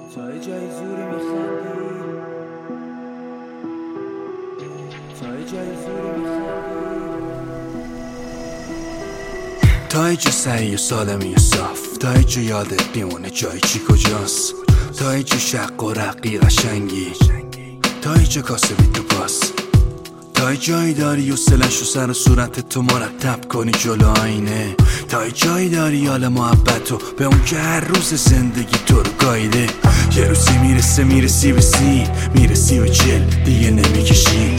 تا یه جای زوری میخندی، تا یه جای زوری میخندی، تا یه جا سعی و سالمی و صاف، تا یه جا یادت میمونه جای چی کجاست، تا یه جا شق و رقی قشنگی، تا یه جا کاسبی تو پاس، تا یه جایی داری و سلش و سر و صورت تو مرتب کنی جلو آینه، تا یه جایی داری حال محبت و به اون که هر روز زندگی تو رو گایده. یه روزی میرسی به سی، میرسی به چل دیگه نمیکشی،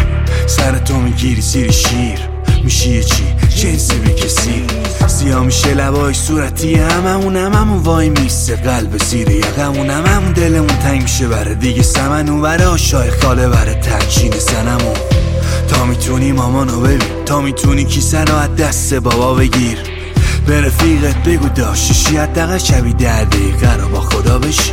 سر تو میگیری سیری شیر، میشی یه چی جنسی به کسی، سیاه میشه لبای صورتی هممون وای میسته قلب زیر یقمون، هممون دلمون تنگ میشه بره دیگه سمنون بره آشای خاله بره ترچین زنمون. تا میتونی مامانو ببین، تا میتونی کیسه رو از دست بابا بگیر، به رفیقت بگو داشتشی حداقل شبی 10 دقیقه رو با خدا بشی،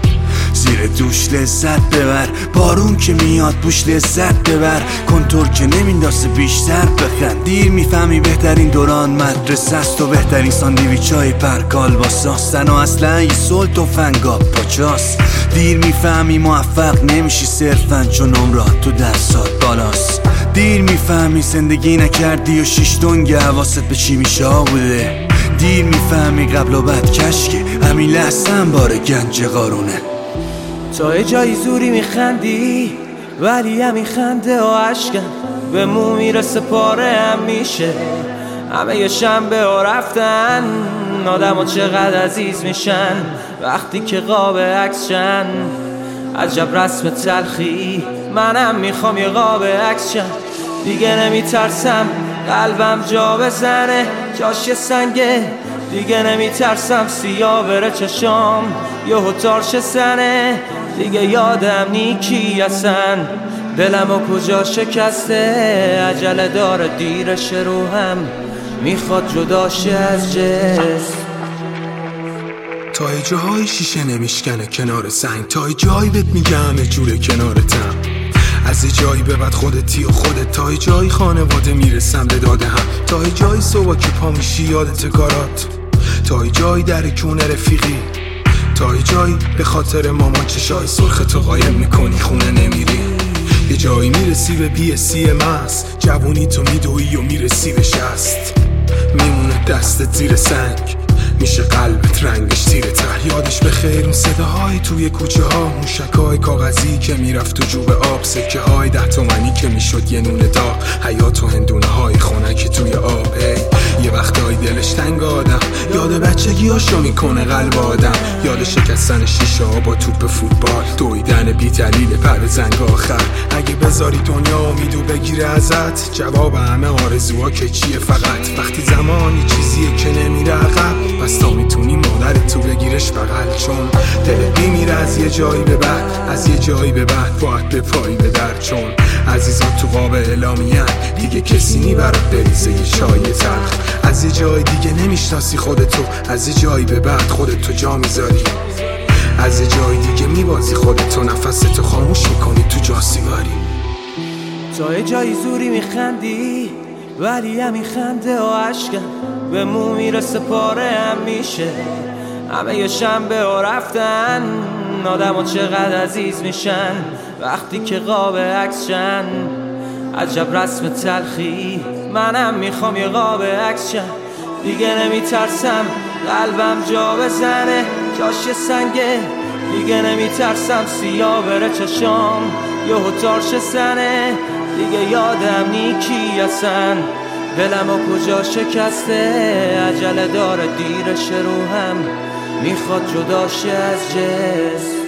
زیر دوش لذت ببر، بارون که میاد بوش لذت ببر، کنتور که نمیندازه بیشتر بخند، دیر میفهمی بهترین دوران مدرسه است و بهترین ساندویچ های پرکال با ساستن و اصلا یه سلط و فنگا پاچاست، دیر میفهمی موفق نمیشی صرفا چون عمرات تو دستات بالاست، دیر میفهمی زندگی نکردی و 6 دنگ حواست به چی میشه بوده، دیر میفهمی قبل و بعد کشکه همین لحظه هم بار گنج قارونه. تا یه جای زوری میخندی ولی همین خنده و عشقم به مو میرسه پاره هم میشه، همه یه شنبه و رفتن آدم ها چقدر عزیز میشن وقتی که قاب عکس شن، عجب رسم تلخی منم میخوام یه قاب عکس شن، دیگه نمیترسم قلبم جا بزنه جاش سنگه، دیگه نمیترسم سیاه بره چشام یهو تارش سنه، دیگه یادم نیکی اصن دلم و کجا شکسته، عجله داره دیرش روحم میخواد جداشه از جسم. تا یه جای شیشه نمیشکنه کنار سنگ، تا یه جایی بهت میگه همه جوره کنارتم، از یه جایی به بعد خودتی و خودت، تا یه جایی خانواده میرسم به داده هم، تا یه جایی صبح که پا میشی یادت کارات، تا یه جایی در کونه رفیقی، تا یه جایی به خاطر مامان چشای سرخ تو قایم میکنی خونه نمیری، یه جایی میرسی به BSc ماس، جوونی تو میدوی و میرسی به 60، میمونه دستت زیر سنگ میشه قلبت رنگش تیره تر، یادش به خیر اون صداهای توی کوچه ها، موشکای کاغذی که میرفت تو جوب آب، سکه های 10 تومنی که میشد یه نون داغ، حیات و هندونه های خنک توی آب، یه وقتایی دلش تنگ آدم یاد بچگی هاشو میکنه قلب آدم، یاد شکستن شیشه ها با توپ فوتبال، دویدن بی دلیل پر زنگ آخر، اگه بذاری دنیا امیدو بگیره ازت، جواب همه آرزوها که چیه فقط، وقتی زمانی چیزیه که نمیره عقب، بس تا میتونی مادرت تو بگیرش بغل، چون دلت میمیره از یه جایی به بعد، از یه جایی به بعد باید به پایی به در، چون عزیزان تو قاب اعلامیه‌ن دیگه کسی نی برات بریزه یه چای تلخ، از یه جای دیگه نمیشناسی خودتو، از یه جایی به بعد خودتو جا میذاری، از یه جای دیگه میبازی خودتو، نفستو خاموش میکنی تو جا سیگاری. تا یه جای زوری میخندی ولی همین خنده و عشقم به مو میرسه پاره هم میشه، همه یه شنبه و رفتن آدم ها چقدر عزیز میشن وقتی که قاب عکس شن، عجب رسم تلخی منم میخوام یه قاب عکس شن، دیگه نمیترسم قلبم جا بزنه جاش سنگه، دیگه نمیترسم سیاه بره چشام یهو تارش سنه، دیگه یادم نیکی اصن دلم و کجا شکسته، عجله داره دیرش روحم میخواد جداشه از جسم.